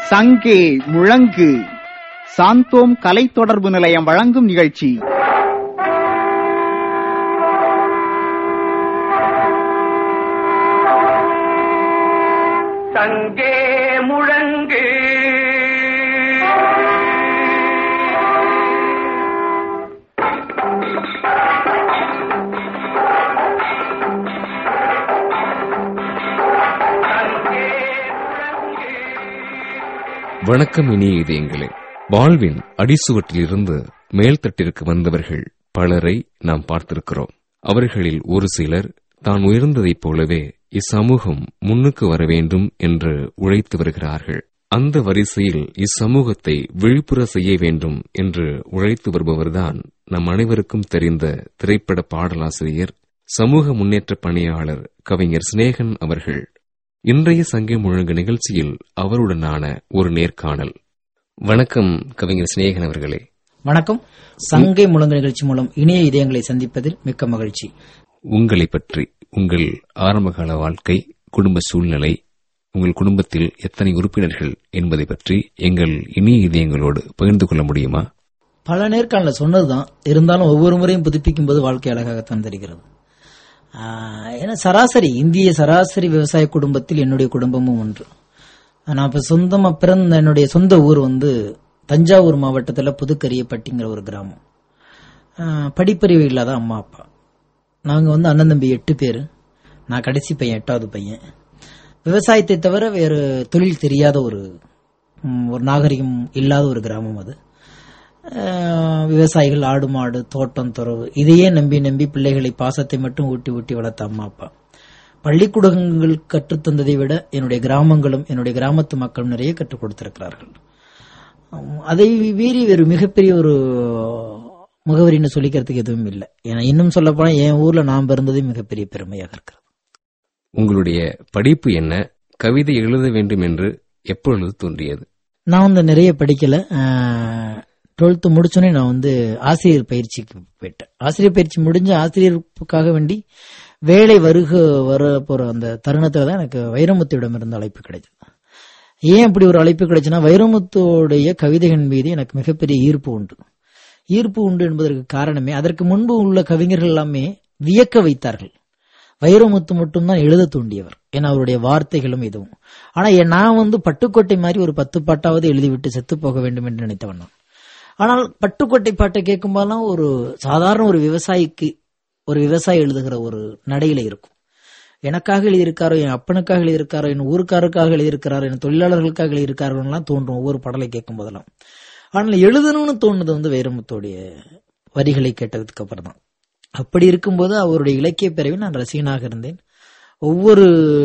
சங்கே முழங்கு சாந்தோம் கலை தொடர்பு நிலையம் வழங்கும் நிகழ்ச்சி. சங்கே முழங்கு வணக்கம். இனிய இதயங்களே, வாழ்வின் அடிசுவற்றிலிருந்து மேல்தட்டிற்கு வந்தவர்கள் பலரை நாம் பார்த்திருக்கிறோம். அவர்களில் ஒரு சிலர் தான் உயர்ந்ததைப் போலவே இச்சமூகம் முன்னுக்கு வர வேண்டும் என்று உழைத்து வருகிறார்கள். அந்த வரிசையில் இச்சமூகத்தை விழிப்புற செய்ய வேண்டும் என்று உழைத்து வருபவர்தான் நம் அனைவருக்கும் தெரிந்த திரைப்பட பாடலாசிரியர், சமூக முன்னேற்ற பணியாளர் கவிஞர் சிநேகன் அவர்கள். இன்றைய சங்கே முழங்கு நிகழ்ச்சியில் அவருடனான ஒரு நேர்காணல். வணக்கம் கவிஞர் சிநேகன் அவர்களே. வணக்கம். சங்கே முழங்கு நிகழ்ச்சி மூலம் இணைய இதயங்களை சந்திப்பதில் மிக்க மகிழ்ச்சி. உங்களை பற்றி, உங்கள் ஆரம்பகால வாழ்க்கை, குடும்ப சூழ்நிலை, உங்கள் குடும்பத்தில் எத்தனை உறுப்பினர்கள் என்பதை பற்றி எங்கள் இணைய இதயங்களோடு பகிர்ந்து கொள்ள முடியுமா? பல நேர்காணல சொன்னதுதான், இருந்தாலும் ஒவ்வொரு முறையும் புதுப்பிக்கும் போது வாழ்க்கை அழகாகத்தான் தெரிகிறது. ஏன்னா இந்திய சராசரி விவசாய குடும்பத்தில் என்னுடைய குடும்பமும் ஒன்று. நான் இப்ப சொந்தமா பிறந்த என்னுடைய சொந்த ஊர் தஞ்சாவூர் மாவட்டத்தில் புதுக்கரியப்பட்டிங்கிற ஒரு கிராமம். படிப்பறிவு இல்லாத அம்மா அப்பா. நாங்க அண்ணன் தம்பி 8 பேரு. நான் கடைசி பையன், 8வது பையன். விவசாயத்தை தவிர வேறு தொழில் தெரியாத ஒரு நாகரிகம் இல்லாத ஒரு கிராமம் அது. விவசாயிகள், ஆடு மாடு, தோட்டம் துறவு, இதையே நம்பி பிள்ளைகளை பாசத்தை மட்டும் ஊட்டி ஊட்டி வளர்த்த அம்மா அப்பா. பள்ளிக்கூடங்கள் கற்றுத்தந்ததை விட என்னுடைய கிராமங்களும் என்னுடைய கிராமத்து மக்களும் நிறைய கற்றுக் கொடுத்திருக்கிறார்கள். அதை மீறி வேறு மிகப்பெரிய ஒரு முகவரின்னு சொல்லிக்கிறதுக்கு எதுவும் இல்லை. ஏன்னா இன்னும் சொல்ல போனா என் ஊர்ல நாம் பிறந்ததே மிகப்பெரிய பெருமையாக இருக்கிறது. உங்களுடைய படிப்பு என்ன? கவிதை எழுத வேண்டும் என்று எப்பொழுது தோன்றியது? நான் நிறைய படிக்கல. 12th முடிச்சோன்னே நான் ஆசிரியர் பயிற்சிக்கு போயிட்டேன். ஆசிரியர் பயிற்சி முடிஞ்ச ஆசிரியருக்காக வேண்டி வேலை வர போற அந்த தருணத்துல தான் எனக்கு வைரமுத்துவிடம் இருந்த அழைப்பு கிடைச்சது. ஏன் அப்படி ஒரு அழைப்பு கிடைச்சுன்னா, வைரமுத்துடைய கவிதைகள் மீது எனக்கு மிகப்பெரிய ஈர்ப்பு உண்டு என்பதற்கு காரணமே, அதற்கு முன்பு உள்ள கவிஞர்கள் எல்லாமே வியக்க வைத்தார்கள். வைரமுத்து மட்டும்தான் எழுத தூண்டியவர். ஏன்னா அவருடைய வார்த்தைகளும் இதுவும். ஆனா நான் பட்டுக்கோட்டை மாதிரி ஒரு 10 பாட்டாவது எழுதிவிட்டு செத்து போக வேண்டும் என்று நினைத்தவன் நான். ஆனால் பட்டுக்கோட்டை பாட்டை கேட்கும் போதெல்லாம் ஒரு சாதாரண ஒரு விவசாயி எழுதுகிற ஒரு நடையில இருக்கும். எனக்காக எழுதியிருக்காரோ, என் அப்பனுக்காக எழுதியிருக்காரோ, என் ஊருக்காருக்காக எழுதியிருக்கிறாரோ, என் தொழிலாளர்களுக்காக எழுதியிருக்காரோலாம் தோன்றும் ஒவ்வொரு பாடலை கேட்கும் போதெல்லாம். ஆனால் எழுதணும்னு தோணுது வைரமுத்தோடைய வரிகளை கேட்டதுக்கு அப்புறம் தான். அப்படி இருக்கும்போது அவருடைய இலக்கிய பிரிவில் நான் ரசிகனாக இருந்தேன். ஒவ்வொரு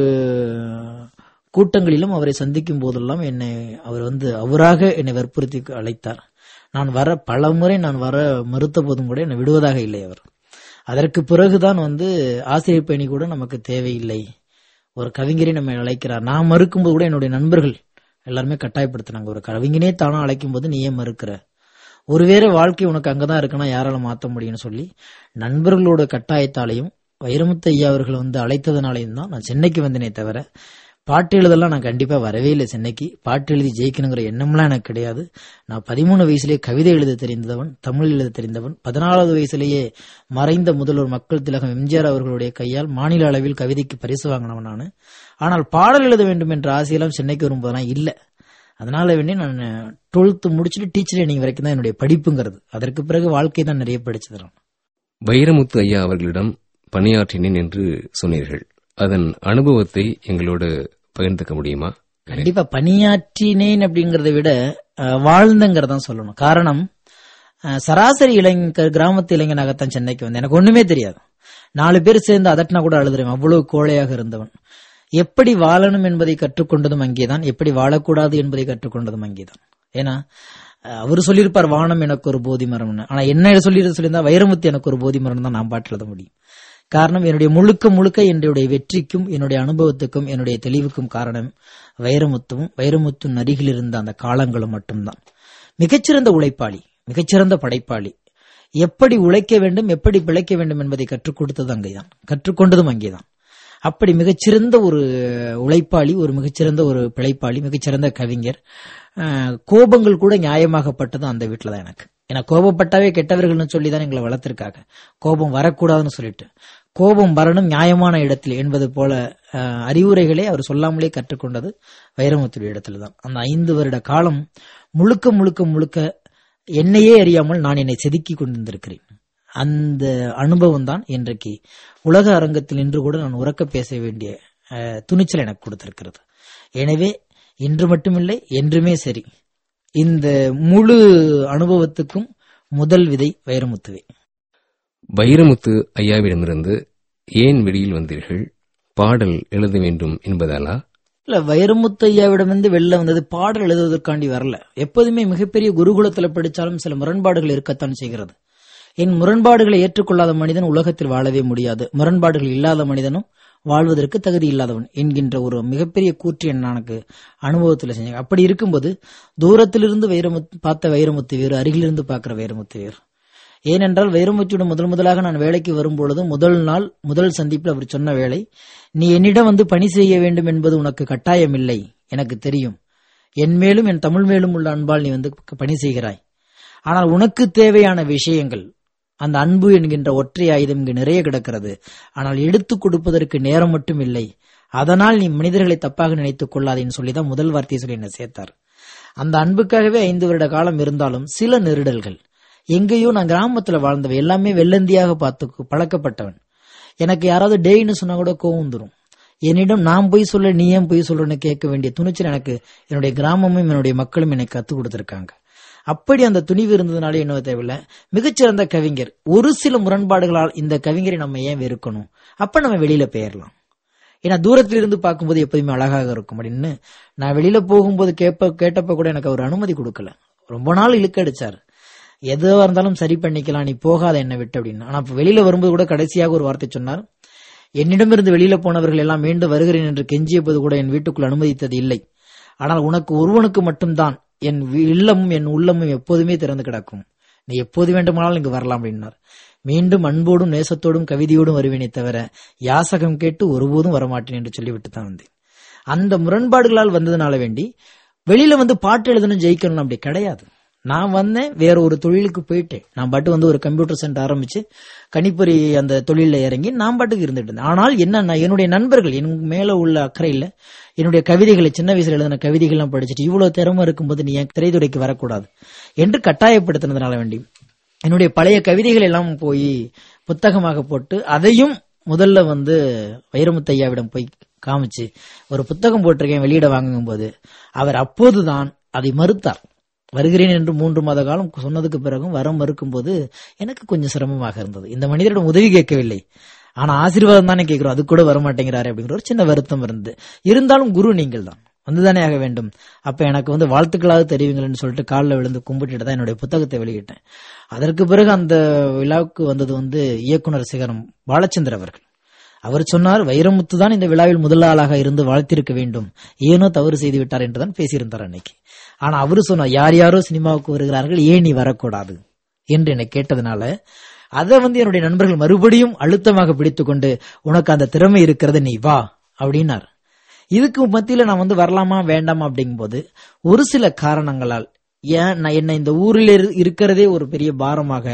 கூட்டங்களிலும் அவரை சந்திக்கும் போதெல்லாம் அவர் அவராக என்னை வற்புறுத்தி அழைத்தார். பல முறை நான் வர மறுத்த போதும் கூட என்னை விடுவதாக இல்லை அவர். அதற்கு பிறகுதான் ஆசிரியர் பணி கூட நமக்கு தேவையில்லை, ஒரு கவிஞரை நம்ம அழைக்கிறார். நான் மறுக்கும்போது கூட என்னுடைய நண்பர்கள் எல்லாருமே கட்டாயப்படுத்தினாங்க. ஒரு கவிஞனே தானா அழைக்கும் போது நீ ஏன் மறுக்கிற? ஒருவேளை வாழ்க்கை உனக்கு அங்கதான் இருக்குன்னா யாரால மாற்ற முடியும்னு சொல்லி நண்பர்களோட கட்டாயத்தாலையும் வைரமுத்து ஐயா அவர்கள் அழைத்ததுனாலையும் தான் நான் சென்னைக்கு வந்தேனே தவிர பாட்டு எழுதெல்லாம் நான் கண்டிப்பா வரவே இல்லை. சென்னைக்கு பாட்டு எழுதி ஜெயிக்கணுங்கிற எண்ணம்லாம் எனக்கு கிடையாது. நான் 13 வயசுலேயே கவிதை எழுத தெரிந்தவன், தமிழ் எழுத தெரிந்தவன். 14வது வயசுலேயே மறைந்த முதல்வர் மக்கள் திலகம் எம்ஜிஆர் அவர்களுடைய கையால் மாநில அளவில் கவிதைக்கு பரிசு வாங்கினவன் நான். ஆனால் பாடல் எழுத வேண்டும் என்ற ஆசையெல்லாம் சென்னைக்கு வரும்போதெல்லாம் இல்லை. அதனால வேண்டி நான் 12th முடிச்சுட்டு டீச்சர் ட்ரைனிங் வரைக்கும் தான் என்னுடைய படிப்புங்கிறது. அதற்கு பிறகு வாழ்க்கை தான் நிறைய படிச்சது. வைரமுத்து ஐயா அவர்களிடம் பணியாற்றினேன் என்று சொன்னீர்கள். அதன் அனுபவத்தை எங்களோடு பகிர்ந்துக்க முடியுமா? கண்டிப்பா. பணியாற்றினேன் அப்படிங்கறத விட வாழ்ந்தங்கிறதான் சொல்லணும். காரணம், சராசரி கிராமத்து இளைஞனாகத்தான் சென்னைக்கு வந்தேன். எனக்கு ஒண்ணுமே தெரியாது. 4 பேர் சேர்ந்து அதட்டினா கூட அழுதுறேன், அவ்வளவு கோழையாக இருந்தவன். எப்படி வாழணும் என்பதை கற்றுக்கொண்டதும் அங்கேதான், எப்படி வாழக்கூடாது என்பதை கற்றுக்கொண்டதும் அங்கேதான். ஏன்னா அவரு சொல்லியிருப்பார் வானம் எனக்கு ஒரு போதி மரம்னு. ஆனா என்ன சொல்லியிருந்தா வைரமுத்து எனக்கு ஒரு போதி மரம் தான் நான் பாட்டு எழுத முடியும். காரணம், என்னுடைய முழுக்க என்னுடைய வெற்றிக்கும் என்னுடைய அனுபவத்துக்கும் என்னுடைய தெளிவுக்கும் காரணம் வைரமுத்தும் அருகில் இருந்த அந்த காலங்களும் மட்டும்தான். மிகச்சிறந்த உழைப்பாளி, மிகச்சிறந்த படைப்பாளி. எப்படி உழைக்க வேண்டும், எப்படி பிழைக்க வேண்டும் என்பதை கற்றுக் கொடுத்தது அங்கேதான், கற்றுக்கொண்டதும் அங்கேதான். அப்படி மிகச்சிறந்த ஒரு உழைப்பாளி, ஒரு மிகச்சிறந்த ஒரு பிழைப்பாளி, மிகச்சிறந்த கவிஞர். கோபங்கள் கூட நியாயமாகப்பட்டதும் அந்த வீட்டுல தான் எனக்கு. ஏன்னா கோபப்பட்டாவே கெட்டவர்கள்னு சொல்லிதான் எங்களை வளர்த்திருக்காங்க. கோபம் வரக்கூடாதுன்னு சொல்லிட்டு, கோபம் வரணும் நியாயமான இடத்தில் என்பது போல அறிவுரைகளே அவர் சொல்லாமலே கற்றுக்கொண்டது வைரமுத்துடைய இடத்துல தான். அந்த 5 வருட காலம் முழுக்க முழுக்க முழுக்க என்னையே அறியாமல் நான் என்னை செதுக்கி கொண்டிருந்திருக்கிறேன். அந்த அனுபவம் தான் இன்றைக்கு உலக அரங்கத்தில் நின்று கூட நான் உரக்க பேச வேண்டிய துணிச்சல் எனக்கு கொடுத்திருக்கிறது. எனவே இன்று மட்டுமில்லை, என்றுமே சரி, இந்த முழு அனுபவத்துக்கும் முதல் விதை வைரமுத்துவே. வைரமுத்து ஐயாவிடமிருந்து ஏன் வெளியில் வந்தீர்கள்? பாடல் எழுத வேண்டும் என்பதாலா? இல்ல, வைரமுத்து ஐயாவிடமிருந்து வெளில வந்தது பாடல் எழுதுவதற்காண்டி வரல. எப்போதுமே மிகப்பெரிய குருகுலத்துல படிச்சாலும் சில முரண்பாடுகள் இருக்கத்தான் செய்கிறது. என் முரண்பாடுகளை ஏற்றுக்கொள்ளாத மனிதன் உலகத்தில் வாழவே முடியாது. முரண்பாடுகள் இல்லாத மனிதனும் வாழ்வதற்கு தகுதி இல்லாதவன் என்கின்ற ஒரு மிகப்பெரிய கூற்று எனக்கு அனுபவத்தில் செஞ்சாங்க. அப்படி இருக்கும்போது தூரத்திலிருந்து பார்த்த வைரமுத்து வேறு, அருகிலிருந்து பார்க்கிற வைரமுத்து வேறு. ஏனென்றால் வைரமுத்துடன் முதலாக நான் வேலைக்கு வரும்பொழுது முதல் சந்திப்பில் அவர் சொன்ன வேலை, நீ என்னிடம் வந்து பணி செய்ய வேண்டும் என்பது உனக்கு கட்டாயம் இல்லை, எனக்கு தெரியும். என் மேலும் என் தமிழ் மேலும் உள்ள அன்பால் நீ வந்து பணி செய்கிறாய். ஆனால் உனக்கு தேவையான விஷயங்கள், அந்த அன்பு என்கின்ற ஒற்றை ஆயுதம் இங்கு நிறைய கிடக்கிறது. ஆனால் எடுத்துக் கொடுப்பதற்கு நேரம் மட்டும் இல்லை. அதனால் நீ மனிதர்களை தப்பாக நினைத்துக் கொள்ளாதேன்னு சொல்லிதான் முதல் வார்த்தையை சொல்லி என்ன சேர்த்தார். அந்த அன்புக்காகவே 5 வருட காலம் இருந்தாலும் சில நெருடல்கள். எங்கேயோ நான் கிராமத்துல வாழ்ந்தவன், எல்லாமே வெள்ளந்தியாக பார்த்து பழக்கப்பட்டவன். எனக்கு யாராவது டேய்னு சொன்னா கூட கோவம் வந்துடும். என்னிடம் நான் போய் சொல்ல நீ ஏன் போய் சொல்றன்னு கேட்க வேண்டிய துணிச்சல் எனக்கு என்னுடைய கிராமமும் என்னுடைய மக்களும் எனக்கு கத்துக் கொடுத்திருக்காங்க. அப்படி அந்த துணிவு இருந்ததுனாலே என்ன தேவையில்லை, மிகச்சிறந்த கவிஞர். ஒரு சில முரண்பாடுகளால் இந்த கவிஞரை நம்ம ஏன் வெறுக்கணும்? அப்ப நம்ம வெளியில பெயரலாம். ஏன்னா தூரத்துல இருந்து பார்க்கும்போது எப்போதுமே அழகாக இருக்கும் அப்படின்னு நான் வெளியில போகும்போது கேட்டப்ப கூட எனக்கு அவர் அனுமதி கொடுக்கல. ரொம்ப நாள் இழுக்கடிச்சார். எதுவா இருந்தாலும் சரி பண்ணிக்கலாம், நீ போகாத என்னை விட்டு அப்படின்னு. ஆனா வெளியில வரும்போது கூட கடைசியாக ஒரு வார்த்தை சொன்னார், என்னிடமிருந்து வெளியில போனவர்கள் எல்லாம் மீண்டும் வருகிறேன் என்று கெஞ்சிய போது கூட என் வீட்டுக்குள் அனுமதித்தது இல்லை. ஆனால் உனக்கு ஒருவனுக்கு மட்டும்தான் என் இல்லமும் என் உள்ளமும் எப்போதுமே திறந்து கிடக்கும், நீ எப்போது வேண்டுமானாலும் இங்கு வரலாம் அப்படின்னார். மீண்டும் அன்போடும் நேசத்தோடும் கவிதையோடும் வருவேனே தவிர யாசகம் கேட்டு ஒருபோதும் வரமாட்டேன் என்று சொல்லிவிட்டு தான் வந்தேன். அந்த முரண்பாடுகளால் வந்ததுனால வேண்டி வெளியில வந்து பாட்டு எழுதணும் ஜெயிக்கணும் அப்படி கிடையாது. நான் வந்தேன், வேற ஒரு தொழிலுக்கு போயிட்டேன். நான் பாட்டு வந்து ஒரு கம்ப்யூட்டர் சென்டர் ஆரம்பிச்சு கணிப்பொறி அந்த தொழில இறங்கி நான் பாட்டுக்கு இருந்துட்டு இருந்தேன். ஆனால் என்ன, என்னுடைய நண்பர்கள் என் மேல உள்ள அக்கறையில் என்னுடைய கவிதைகளை, சின்ன வயசுல எழுதின கவிதைகள்லாம் படிச்சுட்டு இவ்வளவு திறமை இருக்கும்போது நீ என் திரைத்துறைக்கு வரக்கூடாது என்று கட்டாயப்படுத்தினதுனால வேண்டி என்னுடைய பழைய கவிதைகள் எல்லாம் போய் புத்தகமாக போட்டு அதையும் முதல்ல வந்து வைரமுத்தையாவிடம் போய் காமிச்சு ஒரு புத்தகம் போட்டிருக்கேன் வெளியிட வாங்கும் போது அவர் அப்போதுதான் அதை மறுத்தார். வருகிறேன் என்று 3 மாத காலம் சொன்னதுக்கு பிறகும் வர மறுக்கும் போது எனக்கு கொஞ்சம் சிரமமாக இருந்தது. இந்த மனிதரிடம் உதவி கேட்கவில்லை, ஆனா ஆசீர்வாதம் தானே கேட்கிறோம், அது கூட வரமாட்டேங்கிறாரு அப்படிங்கிற ஒரு சின்ன வருத்தம் இருந்து. இருந்தாலும் குரு நீங்கள் தான், வந்துதானே ஆக வேண்டும். அப்ப எனக்கு வந்து வாழ்த்துக்களாக தெரிவிங்கள்னு சொல்லிட்டு காலில் விழுந்து கும்பிட்டுட்டு தான் என்னுடைய புத்தகத்தை வெளியிட்டேன். அதற்கு பிறகு அந்த விழாவுக்கு வந்தது வந்து இயக்குனர் சிகரம் பாலச்சந்திர அவர்கள். அவர் சொன்னார், வைரமுத்து தான் இந்த விழாவில் முதல் ஆளாக இருந்து வாழ்த்திருக்க வேண்டும், ஏனோ தவறு செய்து விட்டார் என்றுதான் பேசியிருந்தார் அன்னைக்கு. ஆனா அவரு சொன்னார், யார் யாரோ சினிமாவுக்கு வருகிறார்கள், ஏன் நீ வரக்கூடாது என்று என்னை கேட்டதுனால அதை வந்து என்னுடைய நண்பர்கள் மறுபடியும் அழுத்தமாக பிடித்துக்கொண்டு, உனக்கு அந்த திறமை இருக்கிறது, நீ வா அப்படின்னார். இதுக்கு மத்தியில நான் வந்து வரலாமா வேண்டாமா அப்படிங்கும் போது ஒரு சில காரணங்களால் நான் என்ன இந்த ஊரில் இருக்கிறதே ஒரு பெரிய பாரமாக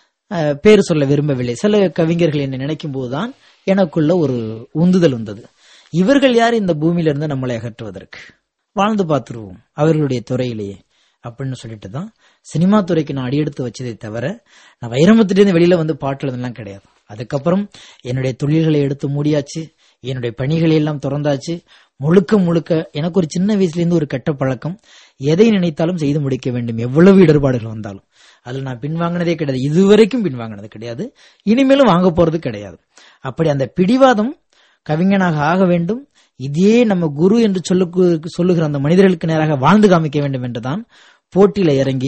பேர் சொல்ல விரும்பவில்லை. சில கவிஞர்கள் என்னை நினைக்கும் போதுதான் எனக்குள்ள ஒரு உந்துதல் வந்தது. இவர்கள் யார் இந்த பூமியிலிருந்து நம்மளை அகற்றுவதற்கு, வாழ்ந்து பார்த்துருவோம் அவர்களுடைய துறையிலேயே அப்படின்னு சொல்லிட்டு தான் சினிமா துறைக்கு நான் அடியெடுத்து வச்சதை தவிர நான் வைரமுத்திலிருந்து வெளியில வந்து பாட்டு எழுதலாம் கிடையாது. அதுக்கப்புறம் என்னுடைய தொழில்களை எடுத்து மூடியாச்சு, என்னுடைய பணிகளை எல்லாம் திறந்தாச்சு. முழுக்க முழுக்க எனக்கு ஒரு சின்ன வயசுலேருந்து ஒரு கெட்ட பழக்கம், எதை நினைத்தாலும் செய்து முடிக்க வேண்டும், எவ்வளவு இடர்பாடுகள் வந்தாலும். அதுல நான் பின்வாங்கினதே கிடையாது, இதுவரைக்கும் பின்வாங்கினது கிடையாது, இனிமேலும் வாங்க போறது கிடையாது. அப்படி அந்த பிடிவாதம், கவிஞனாக ஆக வேண்டும், இதே நம்ம குரு என்று சொல்லுகிற அந்த மனிதர்களுக்கு நேராக வாழ்ந்து காமிக்க வேண்டும் என்றுதான் போட்டியில இறங்கி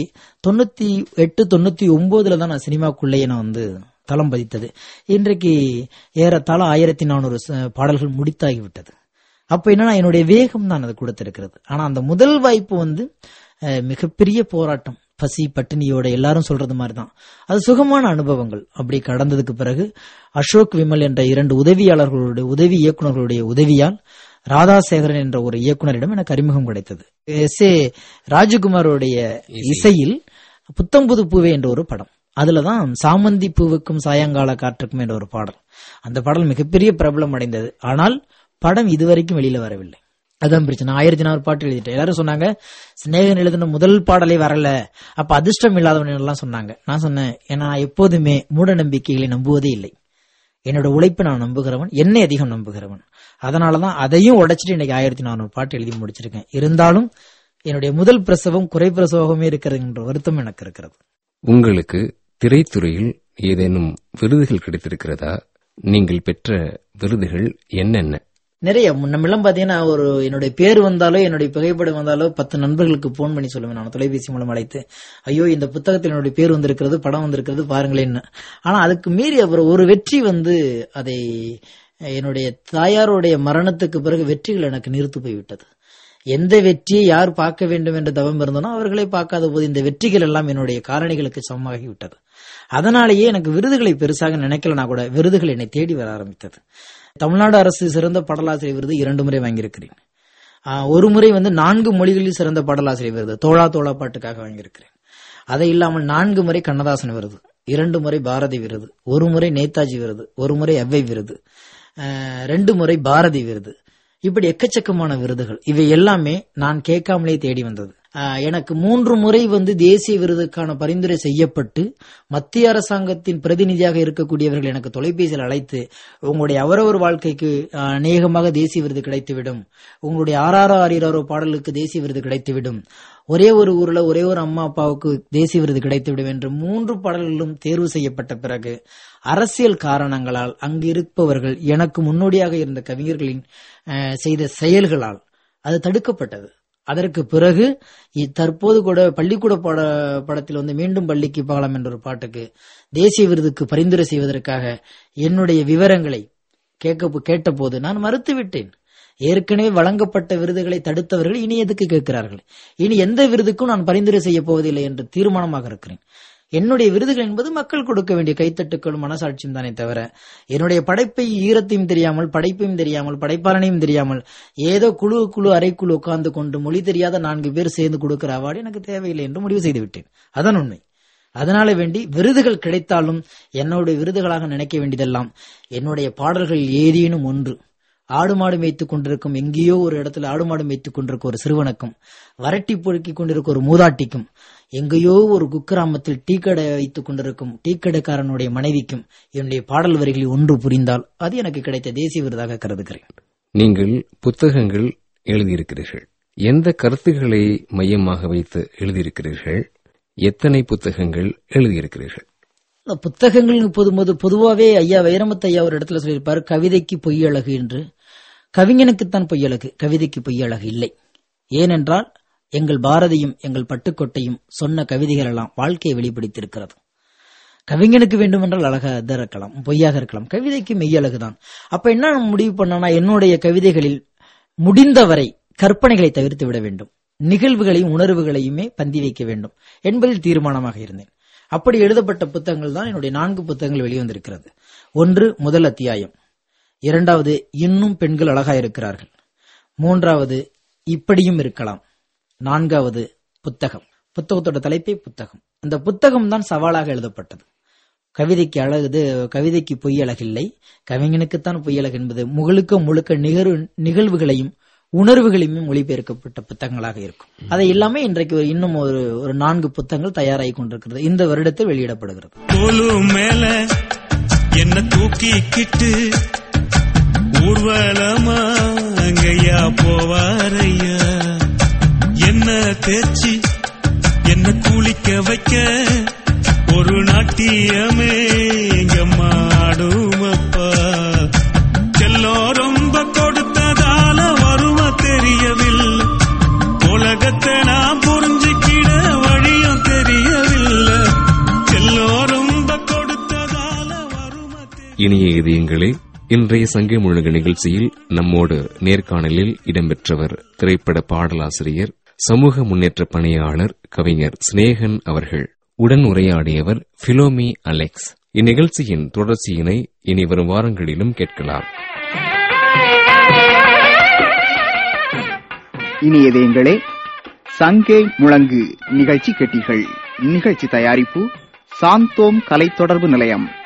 98-99 தான் நான் சினிமாக்குள்ளேயே நான் வந்து தளம் பதித்தது. இன்றைக்கு ஏறத்தாழ 1400 பாடல்கள் முடித்தாகிவிட்டது. அப்ப என்னன்னா என்னுடைய வேகம் தான் அது கொடுத்திருக்கிறது. ஆனா அந்த முதல் வாய்ப்பு வந்து மிகப்பெரிய போராட்டம், பசி பட்டினியோட எல்லாரும் சொல்றது மாதிரிதான். அது சுகமான அனுபவங்கள். அப்படி கடந்ததுக்கு பிறகு அசோக் விமல் என்ற 2 உதவியாளர்களுடைய உதவி இயக்குநர்களுடைய உதவியால் ராதாசேகரன் என்ற ஒரு இயக்குனரிடம் எனக்கு அறிமுகம் கிடைத்தது. S.A. ராஜகுமாரோடைய இசையில் புத்தம்புது பூவே என்ற ஒரு படம், அதுலதான் சாமந்தி பூவுக்கும் சாயங்கால காற்றுக்கும் என்ற ஒரு பாடல். அந்த பாடல் மிகப்பெரிய பிரபலம் அடைந்தது. ஆனால் படம் இதுவரைக்கும் வெளியில வரவில்லை. அதான் பிரச்சனை. 1004 பாட்டு எழுதிட்டேன். எல்லாரும் சொன்னாங்க சிநேகன் எழுதின முதல் பாடலே வரல, அப்ப அதிர்ஷ்டம் இல்லாதவன் எல்லாம் சொன்னாங்க. நான் சொன்னேன், ஏன்னா எப்போதுமே மூட நம்பிக்கைகளை நம்புவதே இல்லை. என்னோட உழைப்பை நான் நம்புகிறவன், என்னை அதிகம் நம்புகிறவன். அதனாலதான் அதையும் உடைச்சிட்டு இன்னைக்கு 1400 பாட்டு எழுதி முடிச்சிருக்கேன். இருந்தாலும் என்னுடைய முதல் பிரசவம் குறை பிரசவமே இருக்கிறதுன்ற வருத்தம் எனக்கு இருக்கிறது. உங்களுக்கு திரைத்துறையில் ஏதேனும் விருதுகள் கிடைத்திருக்கிறதா? நீங்கள் பெற்ற விருதுகள் என்னென்ன? நிறைய. முன்னெல்லாம் பாத்தீங்கன்னா என்னுடைய பேர் வந்தாலோ என்னுடைய புகைப்படம் வந்தாலோ 10 நண்பர்களுக்கு போன் பண்ணி சொல்லுவேன். நான் தொலைபேசி மூலம் அழைத்து, ஐயோ இந்த புத்தகத்தில் என்னுடைய பேர் வந்திருக்கிறது, படம் வந்திருக்கிறது, பாருங்களேன்னு. ஆனா அதுக்கு மீறி அப்புறம் ஒரு வெற்றி அதை என்னுடைய தாயாருடைய மரணத்துக்கு பிறகு வெற்றிகள் எனக்கு நிறுத்து போய்விட்டது. எந்த வெற்றியை யார் பார்க்க வேண்டும் என்று தவம் இருந்தனோ அவர்களை பார்க்காத போது இந்த வெற்றிகள் எல்லாம் என்னுடைய காரணிகளுக்கு சமமாகிவிட்டது. அதனாலேயே எனக்கு விருதுகளை பெருசாக நினைக்கலனா கூட விருதுகள் என்னை தேடி வர ஆரம்பித்தது. தமிழ்நாடு அரசு சிறந்த பாடலாசிரியர் விருது 2 முறை வாங்கியிருக்கிறேன். ஒரு முறை 4 மொழிகளில் சிறந்த பாடலாசிரியர் விருது தோழா தோழா பாட்டுக்காக வாங்கியிருக்கிறேன். அதை இல்லாமல் 4 முறை கண்ணதாசன் விருது, 2 முறை பாரதி விருது, 1 முறை நேதாஜி விருது, 1 முறை அவ்வை விருது, 2 முறை பாரதி விருது. இப்படி எக்கச்சக்கமான விருதுகள். இவை எல்லாமே நான் கேட்காமலே தேடி வந்தது. எனக்கு 3 முறை தேசிய விருதுக்கான பரிந்துரை செய்யப்பட்டு மத்திய அரசாங்கத்தின் பிரதிநிதியாக இருக்கக்கூடியவர்கள் எனக்கு தொலைபேசியில் அழைத்து, உங்களுடைய அவரவர் வாழ்க்கைக்கு அநேகமாக தேசிய விருது கிடைத்துவிடும், உங்களுடைய ஆறாரோ ஆறீரோ பாடலுக்கு தேசிய விருது கிடைத்துவிடும், ஒரே ஒரு ஊர்ல ஒரே ஒரு அம்மா அப்பாவுக்கு தேசிய விருது கிடைத்துவிடும் என்று 3 பாடல்களும் தேர்வு செய்யப்பட்ட பிறகு அரசியல் காரணங்களால் அங்கு இருப்பவர்கள் எனக்கு முன்னோடியாக இருந்த கவிஞர்களின் செய்த செயல்களால் அது தடுக்கப்பட்டது. அதற்கு பிறகு தற்போது கூட பள்ளிக்கூட படத்தில் மீண்டும் பள்ளிக்கு போகலாம் என்ற ஒரு பாட்டுக்கு தேசிய விருதுக்கு பரிந்துரை செய்வதற்காக என்னுடைய விவரங்களை கேட்டபோது நான் மறுத்துவிட்டேன். ஏற்கனவே வழங்கப்பட்ட விருதுகளை தடுத்தவர்கள் இனி எதுக்கு கேட்கிறார்கள்? இனி எந்த விருதுக்கும் நான் பரிந்துரை செய்ய போவதில்லை என்று தீர்மானமாக இருக்கிறேன். என்னுடைய விருதுகள் என்பது மக்கள் கொடுக்க வேண்டிய கைத்தட்டுக்களும் மனசாட்சியும் தானே தவிர என்னுடைய படைப்பை ஈரத்தையும் தெரியாமல், படைப்பையும் தெரியாமல், படைப்பாளனையும் தெரியாமல் ஏதோ குழு அரைக்குழு உட்கார்ந்து கொண்டு மொழி தெரியாத 4 பேர் சேர்ந்து கொடுக்கிற அவார்டு எனக்கு தேவையில்லை என்று முடிவு செய்து விட்டேன். அதான் உண்மை. அதனால வேண்டி விருதுகள் கிடைத்தாலும் என்னுடைய விருதுகளாக நினைக்க வேண்டியதெல்லாம் என்னுடைய பாடல்கள் ஏதேனும் ஒன்று ஆடு மாடு மேய்த்துக் கொண்டிருக்கும், எங்கேயோ ஒரு இடத்துல ஆடு மாடு மேய்த்துக் கொண்டிருக்கும் ஒரு சிறுவனுக்கும், வரட்டி பொறுக்கிக் கொண்டிருக்கும் ஒரு மூதாட்டிக்கும், எங்கேயோ ஒரு குக்கிராமத்தில் டீ கடை வைத்துக் கொண்டிருக்கும் டீ கடைக்காரனுடைய மனைவிக்கும் என்னுடைய பாடல் வரிகளில் ஒன்று புரிந்தால் அது எனக்கு கிடைத்த தேசிய விருதாக கருதுகிறேன். நீங்கள் புத்தகங்கள் எழுதியிருக்கிறீர்கள். எந்த கருத்துக்களை மையமாக வைத்து எழுதியிருக்கிறீர்கள்? எத்தனை புத்தகங்கள் எழுதியிருக்கிறீர்கள்? புத்தகங்கள் பொதுவாகவே ஐயா வைரமுத்து ஐயா ஒரு இடத்துல சொல்லியிருப்பாரு, கவிதைக்கு பொய்யழகு என்று. கவிஞனுக்குத்தான் பொய்யழகு, கவிதைக்கு பொய்யழகு இல்லை. ஏனென்றால் எங்கள் பாரதியும் எங்கள் பட்டுக்கோட்டையும் சொன்ன கவிதைகள் எல்லாம் வாழ்க்கையை வெளிப்படுத்தியிருக்கிறது. கவிஞனுக்கு வேண்டுமென்றால் அழகாக இருக்கலாம், பொய்யாக இருக்கலாம், கவிதைக்கு மெய்யழகுதான். அப்ப என்ன முடிவு பண்ணனா, என்னுடைய கவிதைகளில் முடிந்தவரை கற்பனைகளை தவிர்த்து விட வேண்டும், நிகழ்வுகளையும் உணர்வுகளையுமே பந்தி வைக்க வேண்டும் என்பதில் தீர்மானமாக இருந்தேன். அப்படி எழுதப்பட்ட புத்தகங்கள் தான் என்னுடைய 4 புத்தகங்கள் வெளிவந்திருக்கிறது. 1 முதல் அத்தியாயம், 2வது இன்னும் பெண்கள் அழகாயிருக்கிறார்கள், 3வது இப்படியும் இருக்கலாம், 4வது புத்தகம். புத்தகத்தோட தலைப்பே புத்தகம். அந்த புத்தகம் தான் சவாலாக எழுதப்பட்டது. கவிதைக்கு அழகு, கவிதைக்கு பொய் அழகில்லை, கவிஞனுக்குத்தான் பொய்யழகு என்பது முழுக்க நிகழ்வுகளையும் உணர்வுகளையுமே மொழிபெயர்க்கப்பட்ட புத்தகங்களாக இருக்கும். அதை இல்லாம இன்றைக்கு இன்னும் ஒரு 4 புத்தகங்கள் தயாராகி கொண்டிருக்கிறது. இந்த வருடத்தில் வெளியிடப்படுகிறது. மேல என்ன தூக்கிக்கிட்டு ஊர்வலமா அங்கையா போவாரையா, என்ன தேர்ச்சி என்ன குளிக்க வைக்க ஒரு நாட்டியமே எங்க மாடுமப்பா, செல்லோ ரொம்ப கொடுத்ததால வருவ தெரியவில்லை, உலகத்தை நான் புரிஞ்சுக்கிட வழியும் தெரியவில்லை, செல்லோ ரொம்ப கொடுத்ததால வருவ. இனிய இதயங்களே, இன்றைய சங்கை முழுங்க நிகழ்ச்சியில் நம்மோடு நேர்காணலில் இடம்பெற்றவர் திரைப்பட பாடலாசிரியர் சமூக முன்னேற்ற பணியாளர் கவிஞர் சிநேகன் அவர்கள். உடன் உரையாடியவர் பிலோமி அலெக்ஸ். இந்நிகழ்ச்சியின் தொடர்ச்சியினை இனி வரும் வாரங்களிலும் கேட்கலாம். இனியதேங்களே, சங்கே முழங்கு நிகழ்ச்சி கேட்டீர்கள். நிகழ்ச்சி தயாரிப்பு சாந்தோம் கலை தொடர்பு நிலையம்.